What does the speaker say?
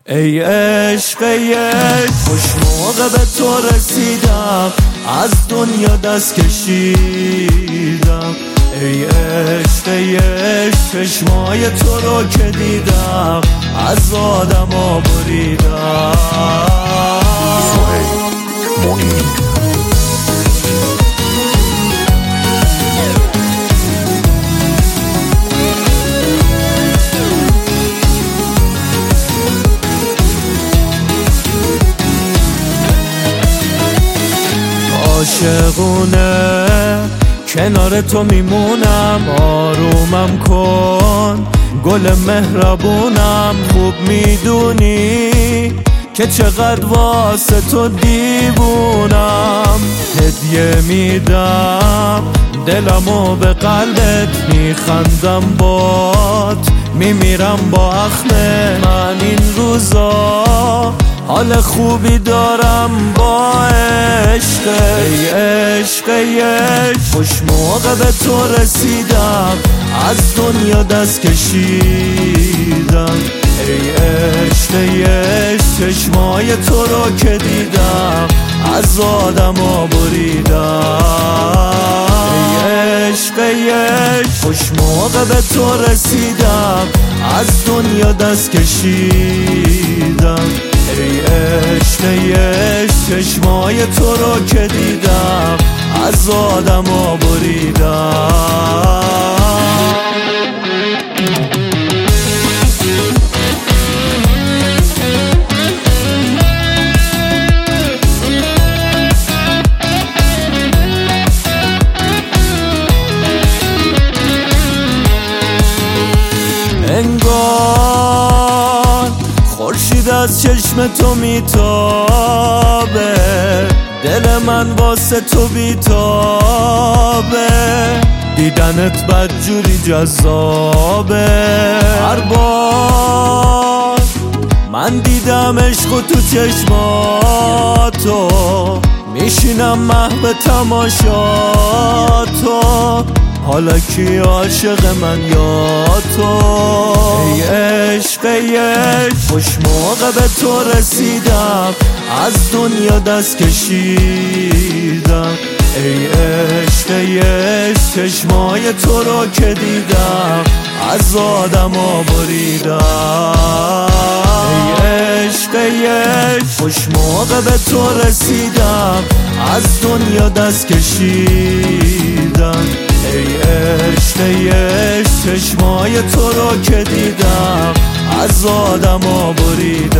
ای عشق ای عشق، خوش موقع به تو رسیدم، از دنیا دست کشیدم. ای عشق ای عشق، چشمای تو رو که دیدم، از آدم ها بریدم. عاشقونه کنار تو میمونم، آرومم کن گل مهربونم. خوب میدونی که چقدر واسه تو دیوونم. هدیه میدم دلمو به قلبت، میخندم بات میمیرم با اخمه. من این روزا حال خوبی دارم با عشق. ای عشق ای عشق، خوش موقع به تو رسیدم، از دنیا دست کشیدم. ای عشق ای عشق، چشمای تو رو که دیدم، از آدم ها بریدم. ای عشق ای عشق، خوش موقع به تو رسیدم، از دنیا دست کشیدم. ای عشق ای عشق، چشمای تو رو که دیدم، از آدم ها بریدم. انگار خورشید از چشم تو میتابه، دل من واسه تو بیتابه. دیدنت بدجوری جذابه، هر بار من دیدم عشق و تو چشماتو، میشینم محو تماشاتو. حالا کی عاشق من یا تو؟ ای عشق ای عشق، خوش موقع به تو رسیدم، از دنیا دست کشیدم. ای عشق ای عشق، چشمای تو رو که دیدم، از آدم ها بریدم. ای عشق ای عشق، خوش موقع به تو رسیدم، از دنیا دست کشیدم. ای عشق ای عشق، چشمای تو رو که دیدم، از آدم ها بریدم.